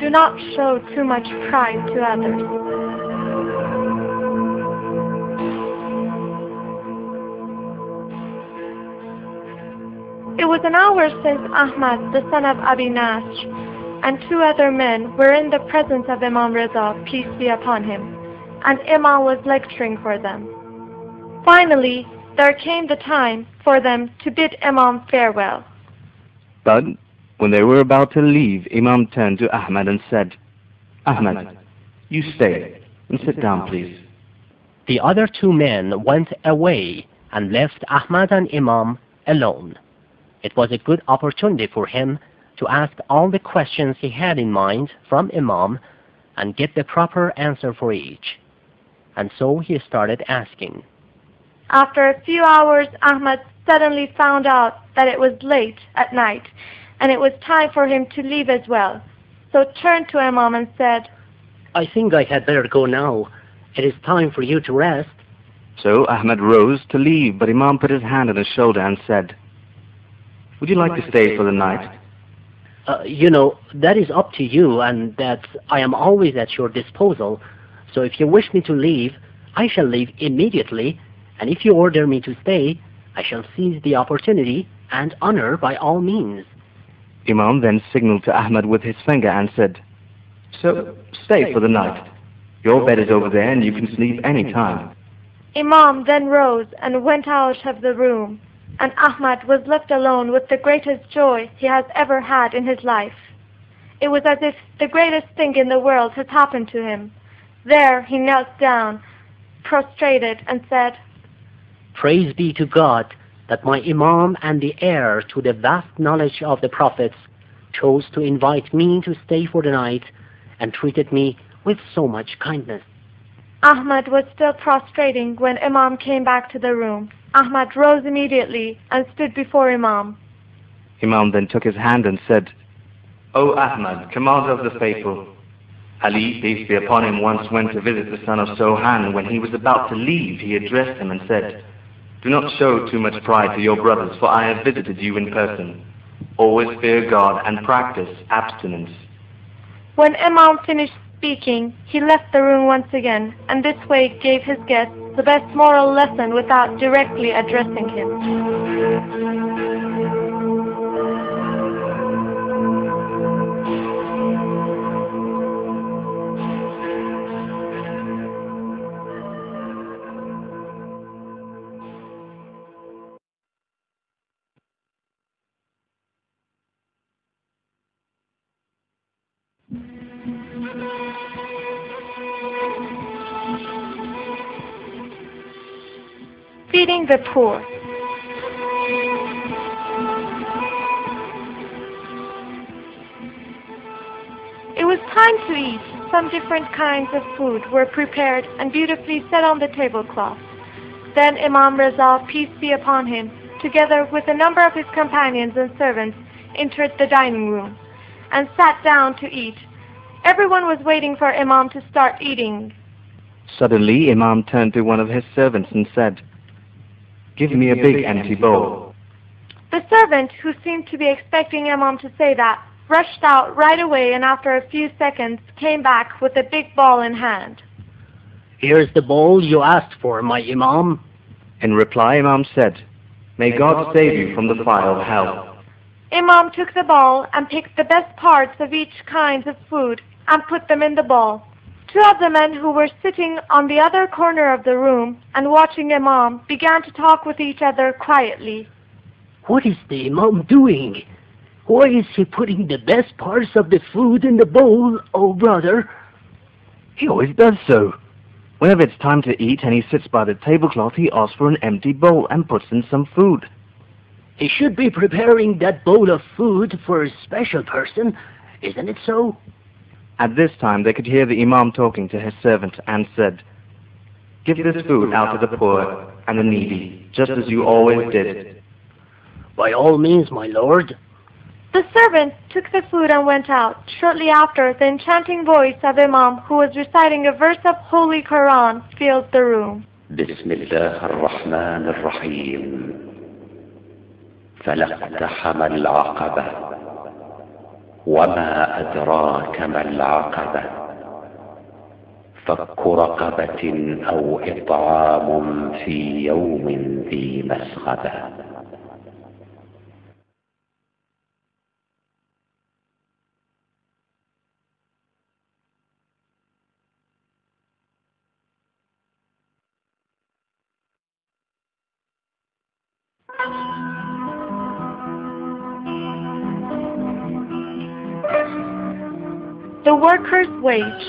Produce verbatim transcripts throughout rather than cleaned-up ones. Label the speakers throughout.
Speaker 1: do not show too much pride to others. It was an hour since Ahmad, the son of Abi Nasr, and two other men were in the presence of Imam Reza, peace be upon him, and Imam was lecturing for them. Finally, there came the time for them to bid Imam farewell.
Speaker 2: But when they were about to leave, Imam turned to Ahmad and said, Ahmad, you stay and sit down, please.
Speaker 3: The other two men went away and left Ahmad and Imam alone. It was a good opportunity for him to ask all the questions he had in mind from Imam and get the proper answer for each. And so he started asking.
Speaker 1: After a few hours, Ahmad suddenly found out that it was late at night and it was time for him to leave as well. So turned to Imam and said,
Speaker 4: I think I had better go now. It is time for you to rest.
Speaker 2: So Ahmad rose to leave, but Imam put his hand on his shoulder and said, would you like to stay for the night?
Speaker 4: Uh, you know, that is up to you, and that I am always at your disposal. So if you wish me to leave, I shall leave immediately, and if you order me to stay, I shall seize the opportunity and honor by all means.
Speaker 2: Imam then signaled to Ahmad with his finger and said, so stay for the night. Your bed is over there and you can sleep any time.
Speaker 1: Imam then rose and went out of the room, and Ahmad was left alone with the greatest joy he has ever had in his life. It was as if the greatest thing in the world had happened to him. There he knelt down, prostrated, and said,
Speaker 4: Praise be to God that my Imam and the heir to the vast knowledge of the prophets chose to invite me to stay for the night and treated me with so much kindness.
Speaker 1: Ahmad was still prostrating when Imam came back to the room. Ahmad rose immediately and stood before Imam.
Speaker 2: Imam then took his hand and said, O Ahmad, commander of the faithful, Ali, peace be upon him, once went to visit the son of Sohan. When he was about to leave, he addressed him and said, do not show too much pride to your brothers, for I have visited you in person. Always fear God and practice abstinence.
Speaker 1: When Imam finished speaking, he left the room once again, and this way gave his guests the best moral lesson without directly addressing him. Feeding the poor. It was time to eat. Some different kinds of food were prepared and beautifully set on the tablecloth. Then Imam Reza, peace be upon him, together with a number of his companions and servants, entered the dining room and sat down to eat. Everyone was waiting for Imam to start eating.
Speaker 2: Suddenly, Imam turned to one of his servants and said, give me a big empty bowl.
Speaker 1: The servant, who seemed to be expecting Imam to say that, rushed out right away and after a few seconds came back with a big ball in hand.
Speaker 4: Here's the bowl you asked for, my Imam.
Speaker 2: In reply, Imam said, may God save you from the fire of hell.
Speaker 1: Imam took the bowl and picked the best parts of each kind of food and put them in the bowl. Two of the men who were sitting on the other corner of the room and watching Imam began to talk with each other quietly.
Speaker 4: What is the Imam doing? Why is he putting the best parts of the food in the bowl, oh brother?
Speaker 2: He always does so. Whenever it's time to eat and he sits by the tablecloth, he asks for an empty bowl and puts in some food.
Speaker 4: He should be preparing that bowl of food for a special person, isn't it so?
Speaker 2: At this time they could hear the Imam talking to his servant and said, give this food out to the poor and the needy, just as you always did.
Speaker 4: By all means, my lord.
Speaker 1: The servant took the food and went out. Shortly after, the enchanting voice of Imam, who was reciting a verse of Holy Quran, filled the room.
Speaker 5: Bismillah ar-Rahman ar-Rahim. فَلَقْتَحَمَ الْعَقَبَةَ وما أدراك ما العقبة فك رقبة أو إطعام في يوم ذي مسغبة.
Speaker 1: The worker's wage.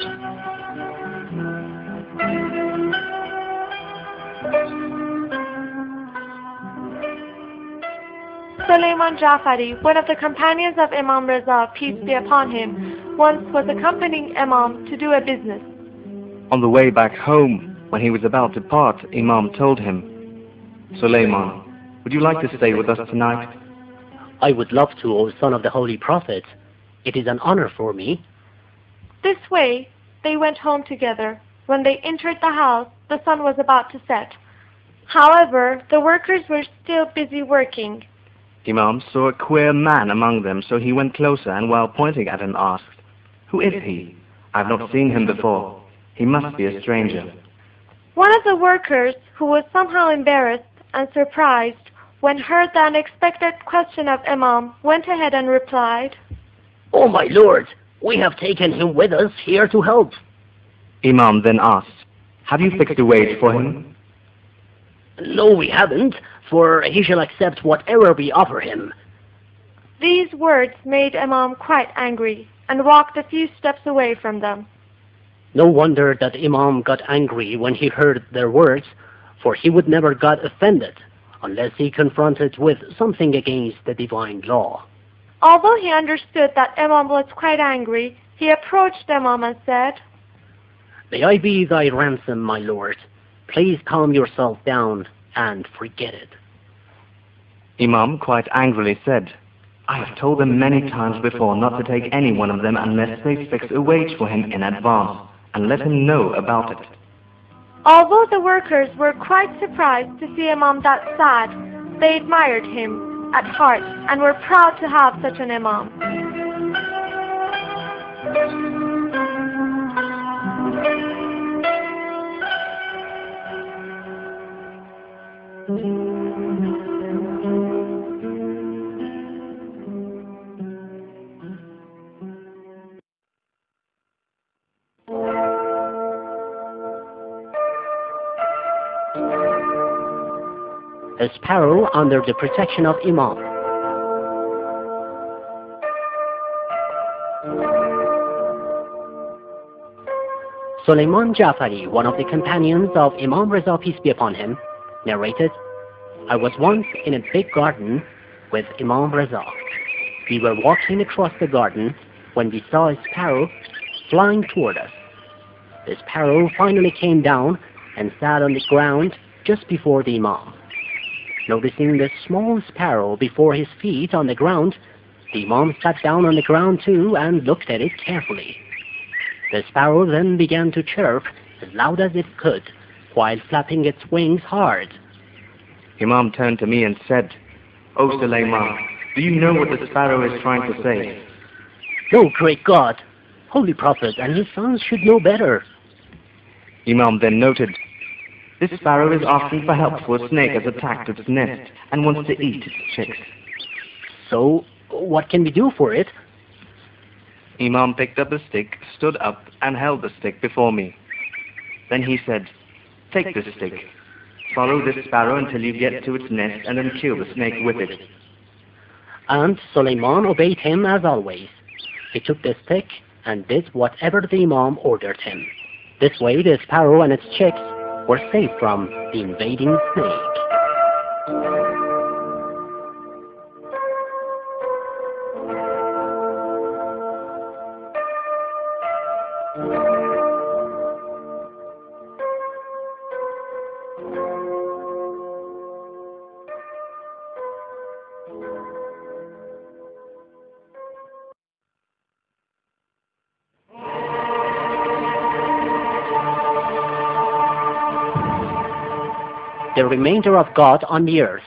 Speaker 1: Sulayman Jafari, one of the companions of Imam Reza, peace be upon him, once was accompanying Imam to do a business.
Speaker 2: On the way back home, when he was about to part, Imam told him, "Sulayman, would you like to stay with us tonight?"
Speaker 4: I would love to, O son of the Holy Prophet. It is an honor for me.
Speaker 1: This way, they went home together. When they entered the house, the sun was about to set. However, the workers were still busy working.
Speaker 2: Imam saw a queer man among them, so he went closer and while pointing at him asked, "Who is he? I have not seen him before. He must be a stranger."
Speaker 1: One of the workers, who was somehow embarrassed and surprised when heard the unexpected question of Imam, went ahead and replied,
Speaker 4: "Oh my lord, we have taken him with us here to help."
Speaker 2: Imam then asked, "Have you fixed a wage for him?"
Speaker 4: "No, we haven't, for he shall accept whatever we offer him."
Speaker 1: These words made Imam quite angry and walked a few steps away from them.
Speaker 4: No wonder that Imam got angry when he heard their words, for he would never get offended unless he confronted with something against the divine law.
Speaker 1: Although he understood that Imam was quite angry, he approached Imam and said,
Speaker 4: "May I be thy ransom, my lord? Please calm yourself down and forget it."
Speaker 2: Imam quite angrily said, "I have told them many times before not to take any one of them unless they fix a wage for him in advance and let him know about it."
Speaker 1: Although the workers were quite surprised to see Imam that sad, they admired him at heart and were proud to have such an Imam.
Speaker 4: A sparrow under the protection of Imam. Sulayman Jafari, one of the companions of Imam Reza, peace be upon him, narrated, "I was once in a big garden with Imam Reza. We were walking across the garden when we saw a sparrow flying toward us. The sparrow finally came down and sat on the ground just before the Imam. Noticing the small sparrow before his feet on the ground, the Imam sat down on the ground too and looked at it carefully. The sparrow then began to chirp as loud as it could, while flapping its wings hard.
Speaker 2: Imam turned to me and said, "O Sulayman, do you know what the sparrow is trying to say?"
Speaker 4: "No, great God! Holy Prophet and his sons should know better."
Speaker 2: Imam then noted, "This sparrow is asking for help for a snake has attacked its nest and wants to eat its chicks."
Speaker 4: "So, what can we do for it?"
Speaker 2: Imam picked up a stick, stood up, and held the stick before me. Then he said, "Take this stick. Follow this sparrow until you get to its nest and then kill the snake with it."
Speaker 4: And Sulayman obeyed him as always. He took the stick and did whatever the Imam ordered him. This way the sparrow and its chicks were safe from the invading snake. The remainder of God on the earth.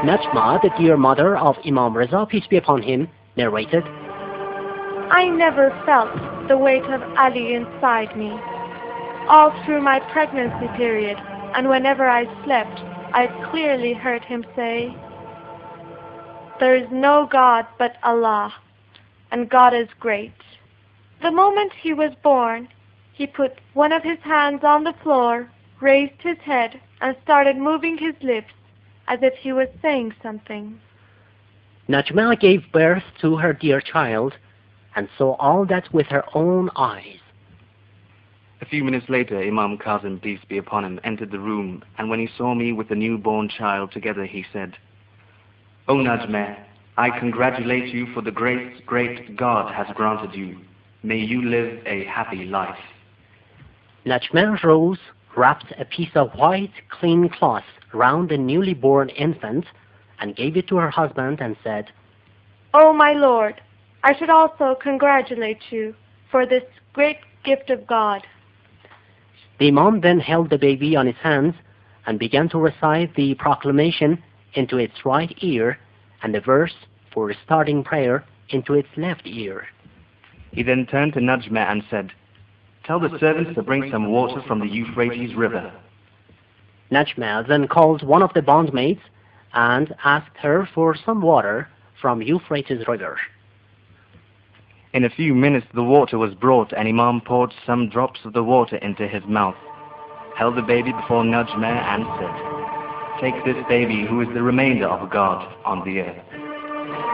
Speaker 4: Najma, the dear mother of Imam Reza, peace be upon him, narrated,
Speaker 1: I never felt the weight of Ali inside me. All through my pregnancy period, and whenever I slept, I clearly heard him say, there is no God but Allah, and God is great. The moment he was born, he put one of his hands on the floor, raised his head, and started moving his lips as if he was saying something.
Speaker 4: Najma gave birth to her dear child and saw all that with her own eyes.
Speaker 2: A few minutes later, Imam Kazim, peace be upon him, entered the room, and when he saw me with the newborn child together, he said, O Najma, I congratulate you for the grace great God has granted you. May you live a happy life.
Speaker 4: Najma rose, wrapped a piece of white, clean cloth round the newly born infant, and gave it to her husband and said,
Speaker 1: O my Lord, I should also congratulate you for this great gift of God.
Speaker 4: The Imam then held the baby on his hands and began to recite the proclamation into its right ear and the verse for starting prayer into its left ear.
Speaker 2: He then turned to Najma and said, tell the servants to bring some water from the Euphrates River.
Speaker 4: Najma then called one of the bondmaids and asked her for some water from Euphrates River.
Speaker 2: In a few minutes the water was brought, and Imam poured some drops of the water into his mouth, held the baby before Najma and said, take this baby who is the remainder of God on the earth.